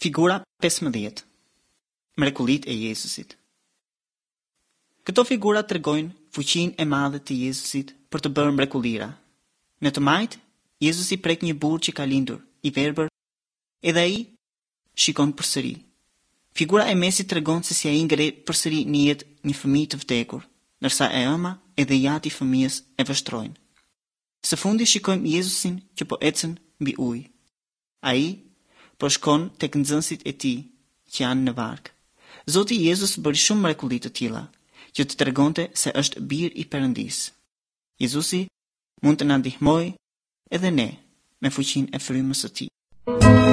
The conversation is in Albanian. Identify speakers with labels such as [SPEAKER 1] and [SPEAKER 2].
[SPEAKER 1] Figura 15. Mrekullit e Jezusit. Këto figura tregojnë fuqinë e madhe të Jezusit për të bërë mrekulira. Në të majtë, Jezusi prek një burr që ka lindur, i verbër, edhe ai shikon përsëri. Figura e mesit tregon se si ai ngre përsëri në jetë një fëmijë të vdekur, ndërsa e ëma edhe jati i fëmijës e vështrojnë. Së fundi shikojmë Jezusin që po ecën mbi ujë. Ai po shkon tek nxënësit e tij që janë në varg. Zoti Jezus bëri shumë mrekulli të tilla, që të tregonte se është bir i Perëndisë. Jezusi mund të na ndihmojë edhe ne me fuqinë e frymës së tij.